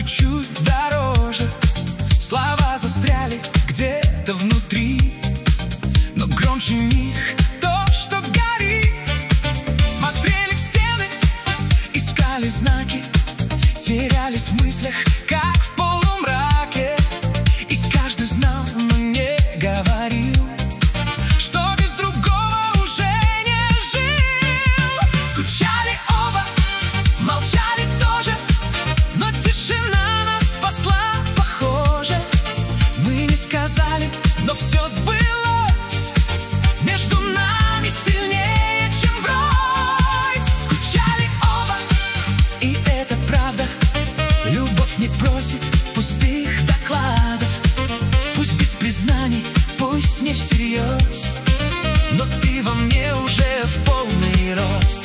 чуть дороже. Слова застряли где-то внутри, но громче них то, что горит. Смотрели в стены, искали знаки, терялись в мыслях, как в полумраке. И каждый знал, но не говорил, что без другого уже не жил. Скучали оба, молчали тоже, но тишина нас спасла, похоже. Мы не сказали, но все сбылось. Между нами сильнее, чем врозь. Скучали оба, и это правда. Любовь не просит пустых докладов. Пусть без признаний, пусть не всерьез, но ты во мне уже в полный рост.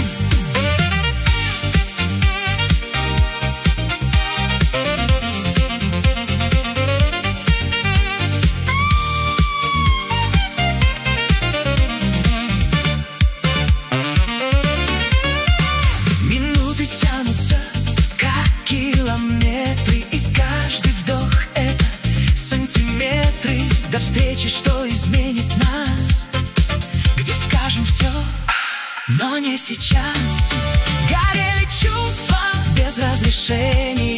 Минуты тянутся, как километры, и каждый вдох — это сантиметры до встречи, что изменит нас, где скажем все, но не сейчас. Горели чувства без разрешения,